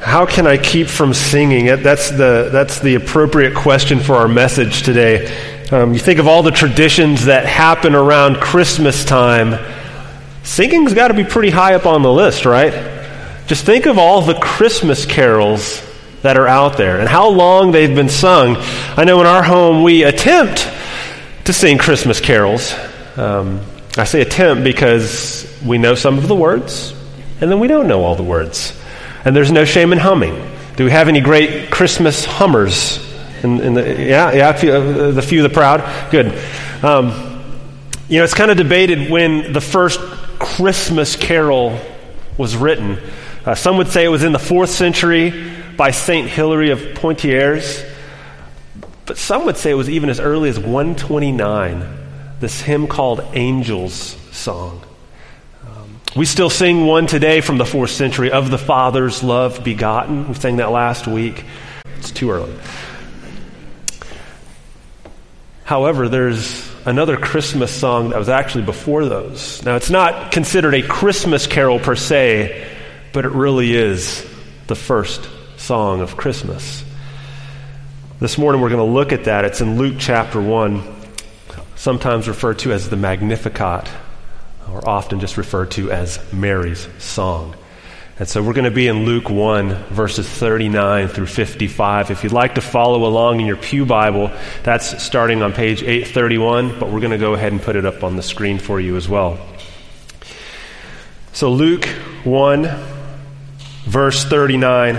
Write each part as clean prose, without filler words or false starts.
How can I keep from singing? That's the appropriate question for our message today. You think of all the traditions that happen around Christmas time. Singing's got to be pretty high up on the list, right? Just think of all the Christmas carols that are out there and how long they've been sung. I know in our home we attempt to sing Christmas carols. I say attempt because we know some of the words, and then we don't know all the words. And there's no shame in humming. Do we have any great Christmas hummers? The few, the proud? Good. It's kind of debated when the first Christmas carol was written. Some would say it was in the 4th century by Saint Hilary of Poitiers. But some would say it was even as early as 129, this hymn called Angel's Song. We still sing one today from the 4th century, Of the Father's Love Begotten. We sang that last week. It's too early. However, there's another Christmas song that was actually before those. Now, it's not considered a Christmas carol per se, but it really is the first song of Christmas. This morning we're going to look at that. It's in Luke chapter 1, sometimes referred to as the Magnificat, or often just referred to as Mary's Song. And so we're going to be in Luke 1, verses 39 through 55. If you'd like to follow along in your pew Bible, that's starting on page 831, but we're going to go ahead and put it up on the screen for you as well. So Luke 1, verse 39.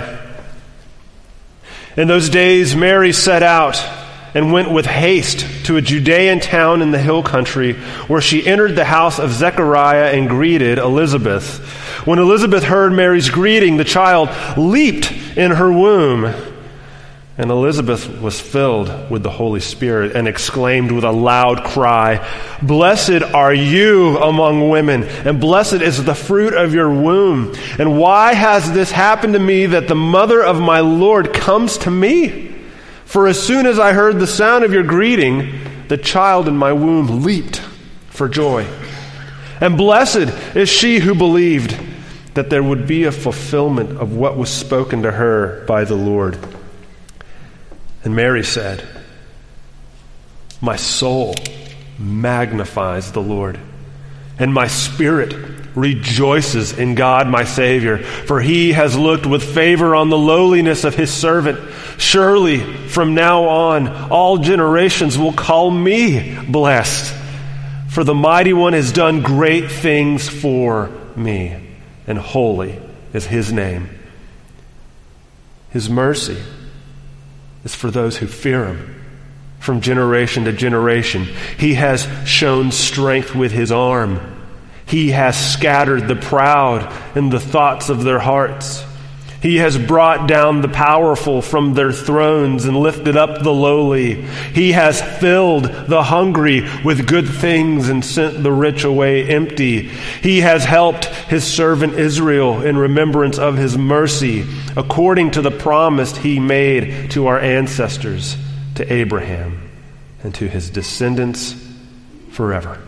In those days Mary set out and went with haste to a Judean town in the hill country, where she entered the house of Zechariah and greeted Elizabeth. When Elizabeth heard Mary's greeting, the child leaped in her womb. And Elizabeth was filled with the Holy Spirit and exclaimed with a loud cry, "Blessed are you among women, and blessed is the fruit of your womb. And why has this happened to me, that the mother of my Lord comes to me? For as soon as I heard the sound of your greeting, the child in my womb leaped for joy. And blessed is she who believed that there would be a fulfillment of what was spoken to her by the Lord." And Mary said, "My soul magnifies the Lord, and my spirit rejoices in God my Savior, for he has looked with favor on the lowliness of his servant. Surely from now on all generations will call me blessed, for the Mighty One has done great things for me, and holy is his name. His mercy is for those who fear him from generation to generation. He has shown strength with his arm. He has scattered the proud in the thoughts of their hearts. He has brought down the powerful from their thrones and lifted up the lowly. He has filled the hungry with good things and sent the rich away empty. He has helped his servant Israel in remembrance of his mercy, according to the promise he made to our ancestors, to Abraham, and to his descendants forever."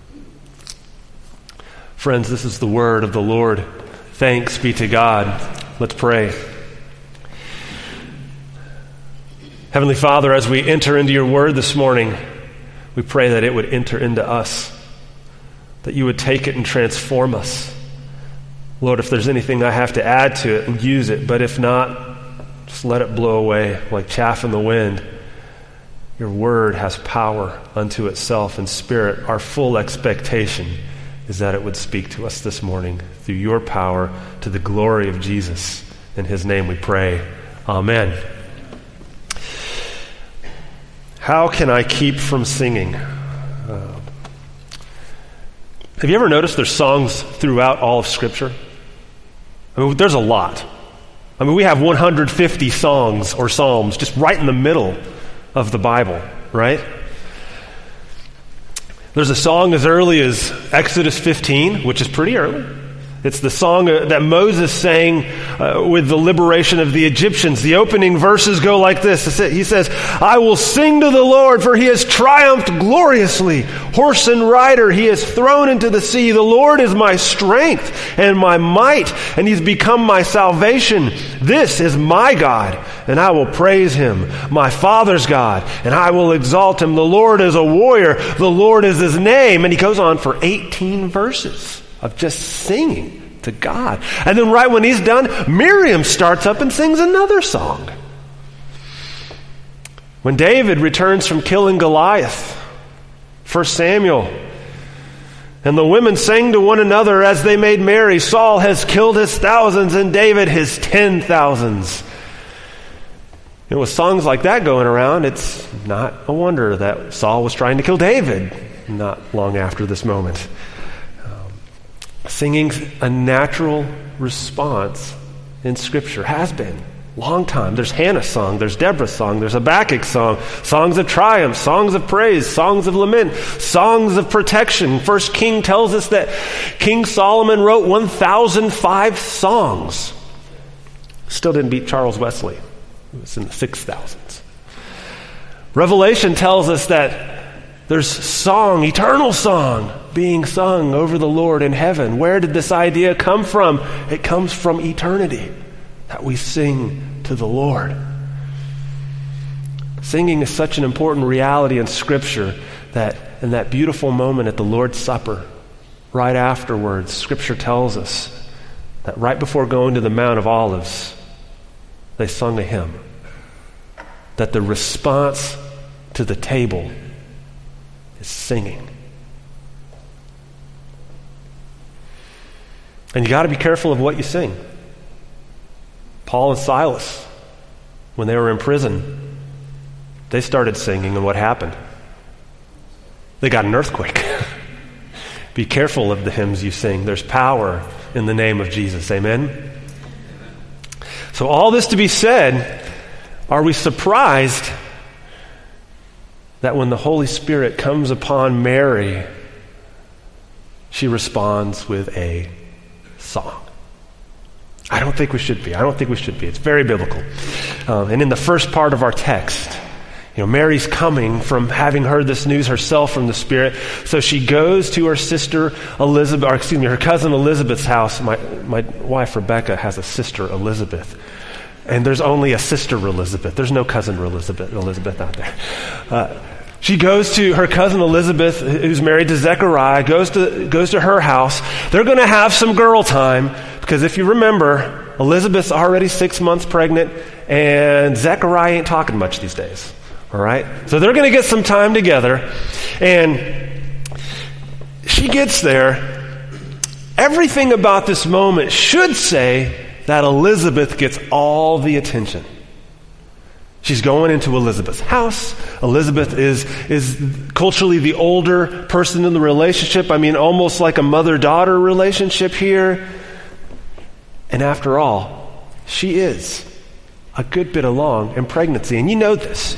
Friends, this is the word of the Lord. Thanks be to God. Let's pray. Heavenly Father, as we enter into your word this morning, we pray that it would enter into us, that you would take it and transform us. Lord, if there's anything I have to add to it, use it. But if not, just let it blow away like chaff in the wind. Your word has power unto itself, and Spirit, our full expectation is that it would speak to us this morning through your power, to the glory of Jesus. In his name we pray. Amen. How can I keep from singing? Have you ever noticed there's songs throughout all of Scripture? I mean, there's a lot. I mean, we have 150 songs or psalms just right in the middle of the Bible, right? There's a song as early as Exodus 15, which is pretty early. It's the song that Moses sang with the liberation of the Egyptians. The opening verses go like this. He says, I will sing to the Lord, for he has triumphed gloriously. Horse and rider he has thrown into the sea. The Lord is my strength and my might, and he's become my salvation. This is my God, and I will praise him. My Father's God, and I will exalt him. The Lord is a warrior. The Lord is his name. And he goes on for 18 verses of just singing to God. And then right when he's done, Miriam starts up and sings another song. When David returns from killing Goliath, 1 Samuel, and the women sang to one another as they made merry, Saul has killed his thousands and David his 10,000s. And with songs like that going around, it's not a wonder that Saul was trying to kill David not long after this moment. Singing's a natural response in Scripture, has been. Long time. There's Hannah's song, there's Deborah's song, there's Habakkuk's song, songs of triumph, songs of praise, songs of lament, songs of protection. 1 King tells us that King Solomon wrote 1,005 songs. Still didn't beat Charles Wesley. It was in the 6,000s. Revelation tells us that there's song, eternal song, being sung over the Lord in heaven. Where did this idea come from? It comes from eternity, that we sing to the Lord. Singing is such an important reality in Scripture that in that beautiful moment at the Lord's Supper, right afterwards, Scripture tells us that right before going to the Mount of Olives, they sung a hymn. That the response to the table is singing. And you got to be careful of what you sing. Paul and Silas, when they were in prison, they started singing, and what happened? They got an earthquake. Be careful of the hymns you sing. There's power in the name of Jesus. Amen? So all this to be said, are we surprised that when the Holy Spirit comes upon Mary, she responds with a song? I don't think we should be. It's very biblical. And in the first part of our text, Mary's coming from having heard this news herself from the Spirit. So she goes to her sister Elizabeth, her cousin Elizabeth's house. My wife Rebecca has a sister Elizabeth. And there's only a sister Elizabeth. There's no cousin Elizabeth out there. She goes to her cousin Elizabeth, who's married to Zechariah, goes to her house. They're going to have some girl time, because if you remember, Elizabeth's already 6 months pregnant, and Zechariah ain't talking much these days. All right? So they're going to get some time together, and she gets there. Everything about this moment should say that Elizabeth gets all the attention. She's going into Elizabeth's house. Elizabeth is culturally the older person in the relationship. I mean, almost like a mother-daughter relationship here. And after all, she is a good bit along in pregnancy. And you know this.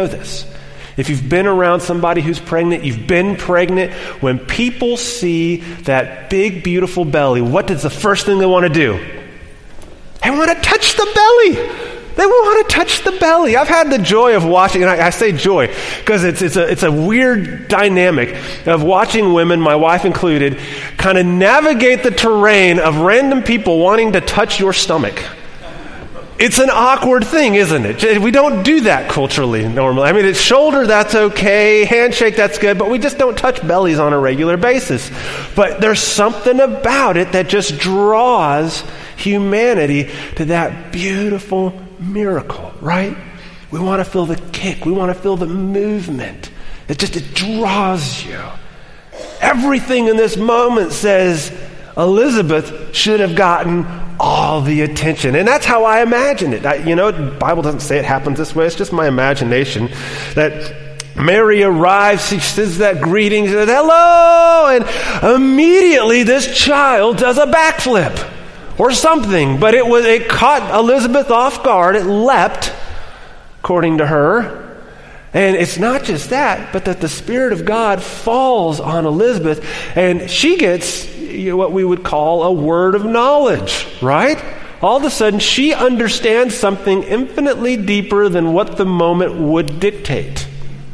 If you've been around somebody who's pregnant, you've been pregnant, when people see that big, beautiful belly, what is the first thing they want to do? They want to touch the belly. They want to touch the belly. I've had the joy of watching, and I say joy because it's a weird dynamic of watching women, my wife included, kind of navigate the terrain of random people wanting to touch your stomach. It's an awkward thing, isn't it? We don't do that culturally normally. I mean, it's shoulder, that's okay, handshake, that's good, but we just don't touch bellies on a regular basis. But there's something about it that just draws humanity to that beautiful miracle, right? We want to feel the kick. We want to feel the movement. It draws you. Everything in this moment says Elizabeth should have gotten all the attention. And that's how I imagine it. The Bible doesn't say it happens this way. It's just my imagination that Mary arrives, she says that greeting, she says, hello, and immediately this child does a backflip. Or something, but it caught Elizabeth off guard. It leapt, according to her. And it's not just that, but that the Spirit of God falls on Elizabeth, and she gets, what we would call a word of knowledge, right? All of a sudden, she understands something infinitely deeper than what the moment would dictate.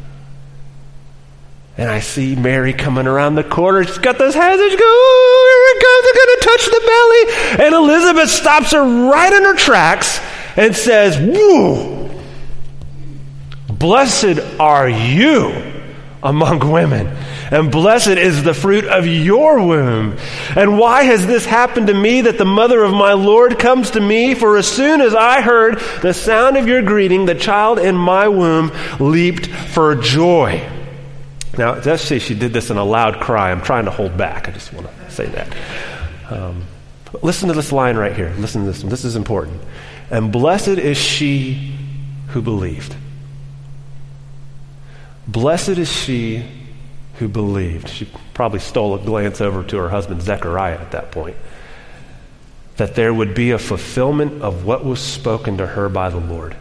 And I see Mary coming around the corner. She's got those hands, and she goes, "Oh, here it comes, they're going to touch the belly." And Elizabeth stops her right in her tracks and says, "Whoa, blessed are you among women, and blessed is the fruit of your womb. And why has this happened to me, that the mother of my Lord comes to me? For as soon as I heard the sound of your greeting, the child in my womb leaped for joy." Now, let's say she did this in a loud cry. I'm trying to hold back. I just want to say that. Listen to this line right here. Listen to this one. This is important. "And blessed is she who believed." Blessed is she who believed. She probably stole a glance over to her husband Zechariah at that point. That there would be a fulfillment of what was spoken to her by the Lord.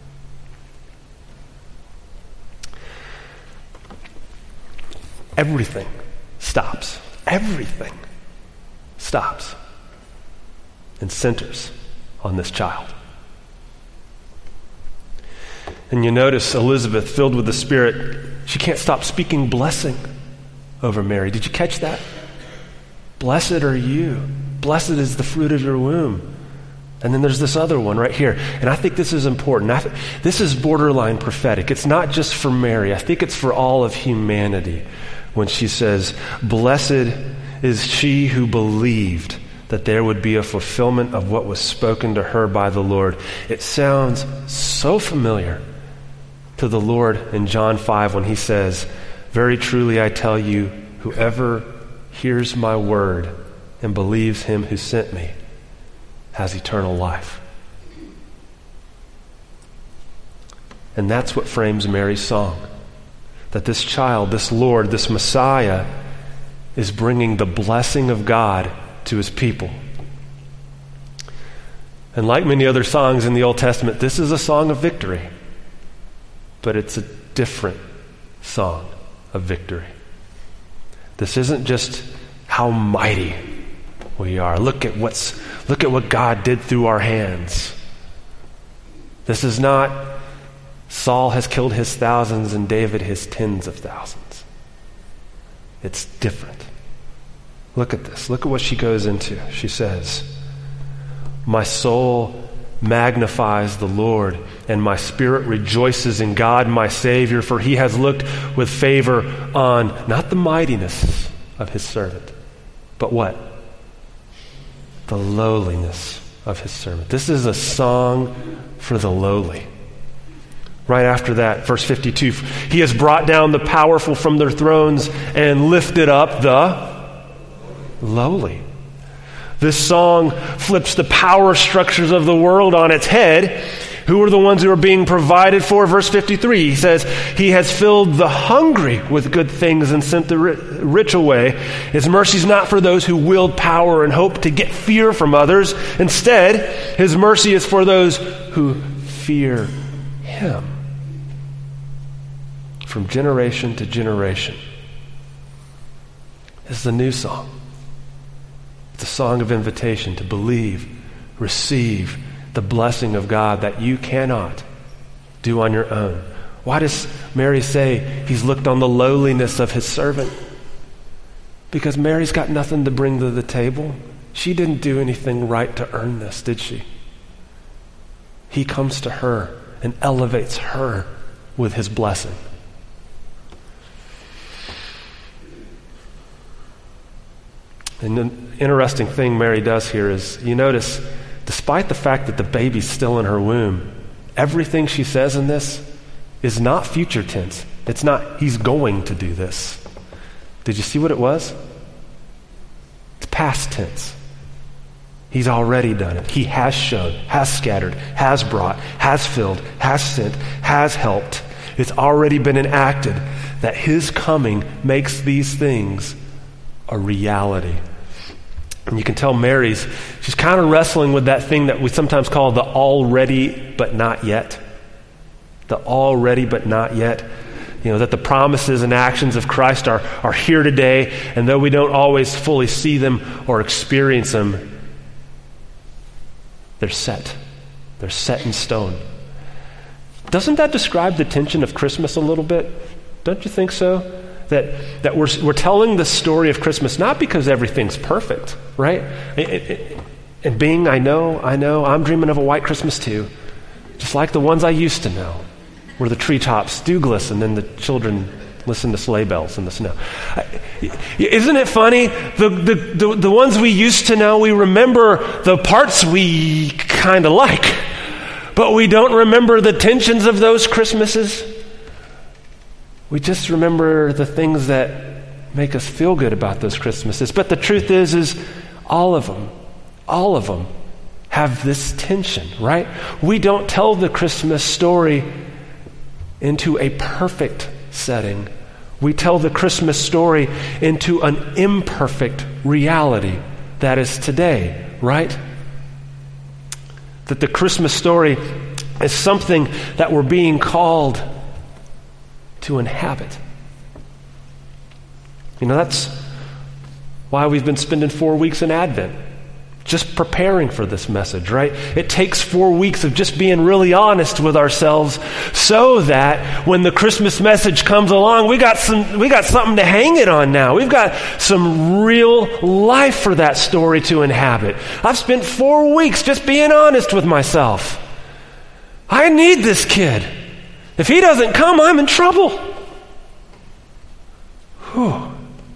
Everything stops. Everything stops and centers on this child. And you notice Elizabeth, filled with the Spirit, she can't stop speaking blessing over Mary. Did you catch that? Blessed are you. Blessed is the fruit of your womb. And then there's this other one right here. And I think this is important. This is borderline prophetic. It's not just for Mary. I think it's for all of humanity when she says, "Blessed is she who believed that there would be a fulfillment of what was spoken to her by the Lord." It sounds so familiar to the Lord in John 5 when he says, "Very truly I tell you, whoever hears my word and believes him who sent me has eternal life." And that's what frames Mary's song. That this child, this Lord, this Messiah is bringing the blessing of God to his people. And like many other songs in the Old Testament, this is a song of victory. But it's a different song of victory. This isn't just how mighty we are. Look at what God did through our hands. This is not Saul has killed his thousands and David his tens of thousands. It's different. Look at this. Look at what she goes into. She says, "My soul magnifies the Lord, and my spirit rejoices in God my Savior, for he has looked with favor on," not the mightiness of his servant, but what? The lowliness of his servant. This is a song for the lowly. Right after that, verse 52, "He has brought down the powerful from their thrones and lifted up the lowly." This song flips the power structures of the world on its head. Who are the ones who are being provided for? Verse 53, he says, "He has filled the hungry with good things and sent the rich away. His mercy is not for those who wield power and hope to get fear from others. Instead, his mercy is for those who fear him." From generation to generation. This is a new song. It's a song of invitation to believe, receive the blessing of God that you cannot do on your own. Why does Mary say he's looked on the lowliness of his servant? Because Mary's got nothing to bring to the table. She didn't do anything right to earn this, did she? He comes to her and elevates her with his blessing. And the interesting thing Mary does here is, you notice, despite the fact that the baby's still in her womb, everything she says in this is not future tense. It's not, he's going to do this. Did you see what it was? It's past tense. He's already done it. He has shown, has scattered, has brought, has filled, has sent, has helped. It's already been enacted that his coming makes these things a reality. And you can tell she's kind of wrestling with that thing that we sometimes call the already but not yet. The already but not yet. that the promises and actions of Christ are here today, and though we don't always fully see them or experience them, they're set. They're set in stone. Doesn't that describe the tension of Christmas a little bit? Don't you think so? That we're telling the story of Christmas not because everything's perfect, right? And Bing, I know, I'm dreaming of a white Christmas too, just like the ones I used to know, where the treetops do glisten and the children listen to sleigh bells in the snow. Isn't it funny? The ones we used to know, we remember the parts we kind of like, but we don't remember the tensions of those Christmases. We just remember the things that make us feel good about those Christmases. But the truth is all of them have this tension, right? We don't tell the Christmas story into a perfect setting. We tell the Christmas story into an imperfect reality that is today, right? That the Christmas story is something that we're being called to inhabit. That's why we've been spending 4 weeks in Advent, just preparing for this message, right? It takes 4 weeks of just being really honest with ourselves so that when the Christmas message comes along, we got something to hang it on now. We've got some real life for that story to inhabit. I've spent 4 weeks just being honest with myself. I need this kid. If he doesn't come, I'm in trouble. Whew.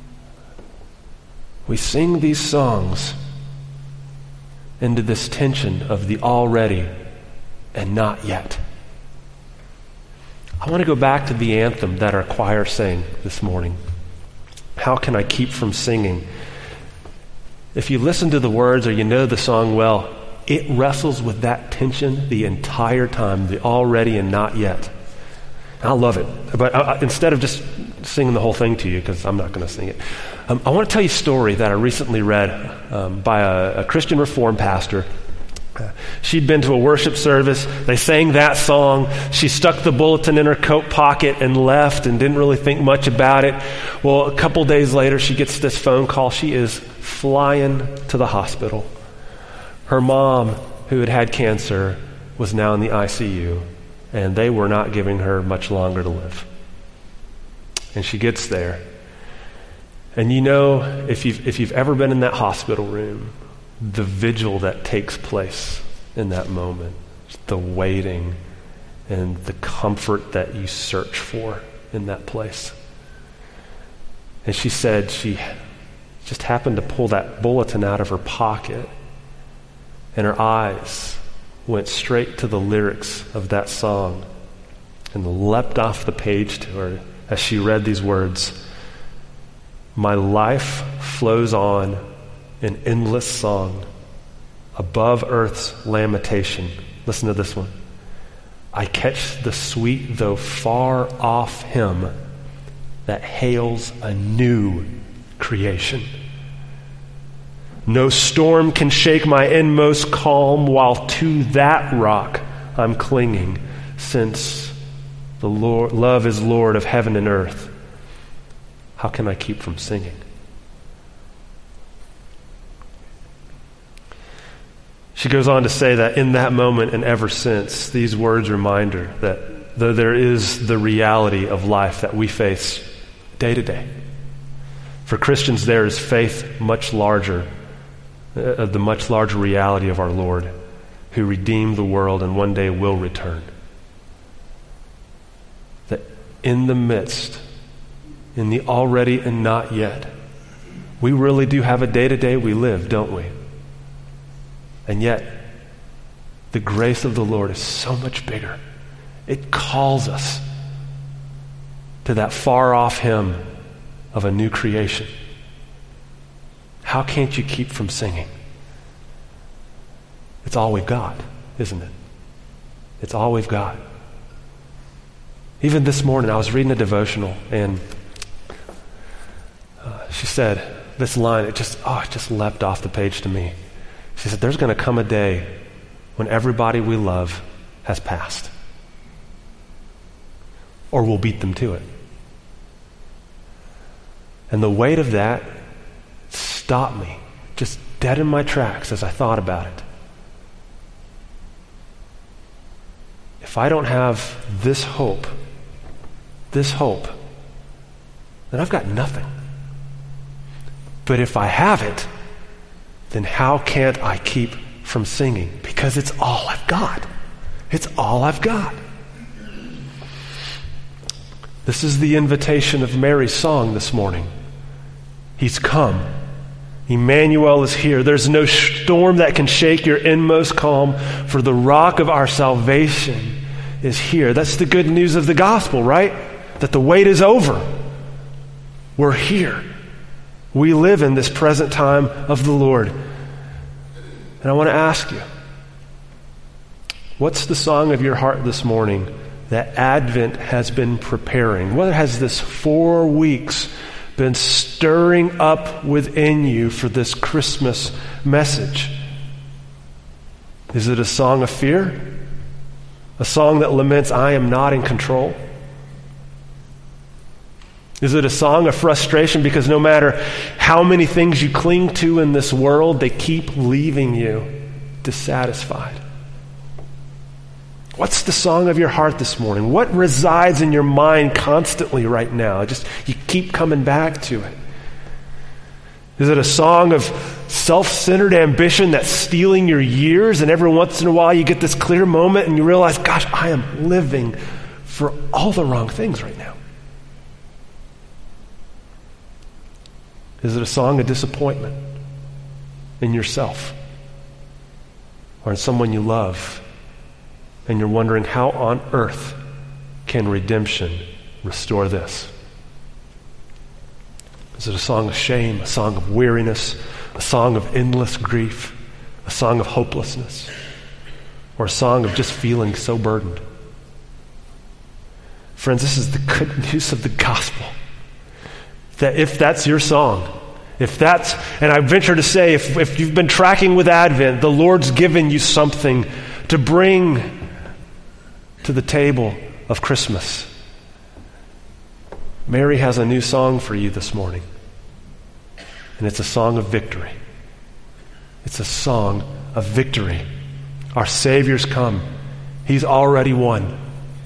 We sing these songs into this tension of the already and not yet. I want to go back to the anthem that our choir sang this morning. How can I keep from singing? If you listen to the words or you know the song well, it wrestles with that tension the entire time, the already and not yet. I love it. But instead of just singing the whole thing to you, because I'm not going to sing it, I want to tell you a story that I recently read by a Christian Reformed pastor. She'd been to a worship service. They sang that song. She stuck the bulletin in her coat pocket and left and didn't really think much about it. Well, a couple days later, she gets this phone call. She is flying to the hospital. Her mom, who had cancer, was now in the ICU. And they were not giving her much longer to live. And she gets there. And if you've ever been in that hospital room, the vigil that takes place in that moment, the waiting and the comfort that you search for in that place. And she said she just happened to pull that bulletin out of her pocket, and her eyes went straight to the lyrics of that song and leapt off the page to her as she read these words. My life flows on in endless song above earth's lamentation. Listen to this one. I catch the sweet though far off hymn that hails a new creation. No storm can shake my inmost calm, while to that rock I'm clinging, since the Lord, love is Lord of heaven and earth. How can I keep from singing? She goes on to say that in that moment and ever since, these words remind her that though there is the reality of life that we face day to day, for Christians there is faith much larger, the much larger reality of our Lord, who redeemed the world and one day will return. That in the midst, in the already and not yet, we really do have a day-to-day we live, don't we? And yet, the grace of the Lord is so much bigger. It calls us to that far-off hymn of a new creation. How can't you keep from singing? It's all we've got, isn't it? It's all we've got. Even this morning, I was reading a devotional, and she said this line, it just leapt off the page to me. She said, there's going to come a day when everybody we love has passed. Or we'll beat them to it. And the weight of that stopped me, just dead in my tracks as I thought about it. If I don't have this hope, then I've got nothing. But if I have it, then how can't I keep from singing? Because it's all I've got. It's all I've got. This is the invitation of Mary's song this morning. He's come. Emmanuel is here. There's no storm that can shake your inmost calm, for the rock of our salvation is here. That's the good news of the gospel, right? That the wait is over. We're here. We live in this present time of the Lord. And I want to ask you, what's the song of your heart this morning that Advent has been preparing? What has this 4 weeks been stirring up within you for this Christmas message? Is it a song of fear? A song that laments, I am not in control? Is it a song of frustration because no matter how many things you cling to in this world, they keep leaving you dissatisfied? What's the song of your heart this morning? What resides in your mind constantly right now? You keep coming back to it. Is it a song of self-centered ambition that's stealing your years, and every once in a while you get this clear moment and you realize, gosh, I am living for all the wrong things right now? Is it a song of disappointment in yourself or in someone you love, and you're wondering, how on earth can redemption restore this? Is it a song of shame, a song of weariness, a song of endless grief, a song of hopelessness, or a song of just feeling so burdened? Friends, this is the good news of the gospel. That if that's your song, and I venture to say, if you've been tracking with Advent, the Lord's given you something to bring to the table of Christmas. Mary has a new song for you this morning, and it's a song of victory. It's a song of victory. Our Savior's come. He's already won.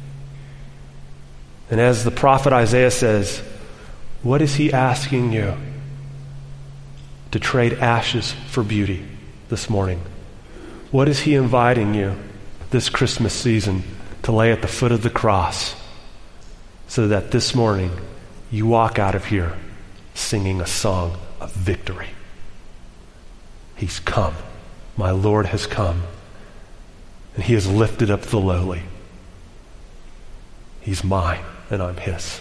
And as the prophet Isaiah says, what is he asking you? To trade ashes for beauty this morning. What is he inviting you this Christmas season to lay at the foot of the cross, so that this morning you walk out of here singing a song of victory? He's come. My Lord has come. And he has lifted up the lowly. He's mine and I'm his.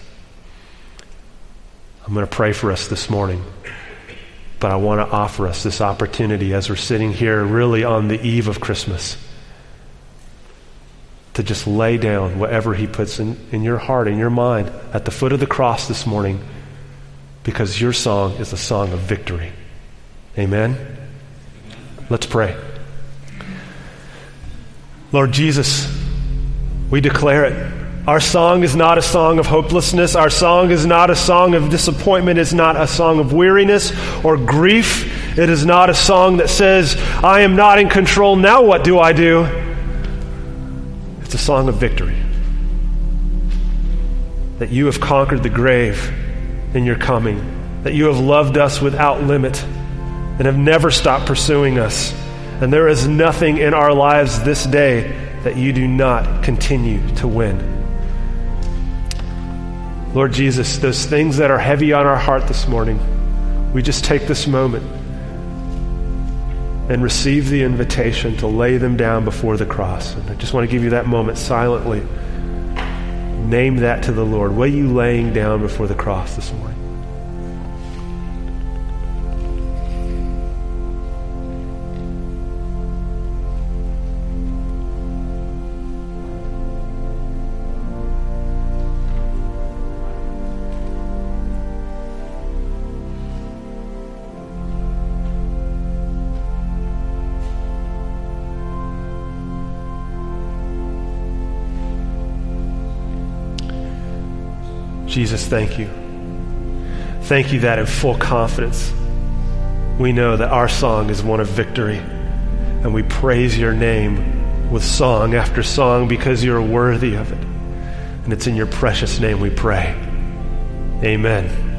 I'm going to pray for us this morning, but I want to offer us this opportunity as we're sitting here really on the eve of Christmas to just lay down whatever he puts in your heart, in your mind, at the foot of the cross this morning, because your song is a song of victory. Amen? Let's pray. Lord Jesus, we declare it. Our song is not a song of hopelessness. Our song is not a song of disappointment. It's not a song of weariness or grief. It is not a song that says, I am not in control, now what do I do? It's a song of victory. That you have conquered the grave in your coming. That you have loved us without limit and have never stopped pursuing us. And there is nothing in our lives this day that you do not continue to win. Lord Jesus, those things that are heavy on our heart this morning, we just take this moment and receive the invitation to lay them down before the cross. And I just want to give you that moment silently. Name that to the Lord. What are you laying down before the cross this morning? Jesus, thank you. thank you that in full confidence, we know that our song is one of victory. And we praise your name with song after song because you're worthy of it. And it's in your precious name we pray. Amen.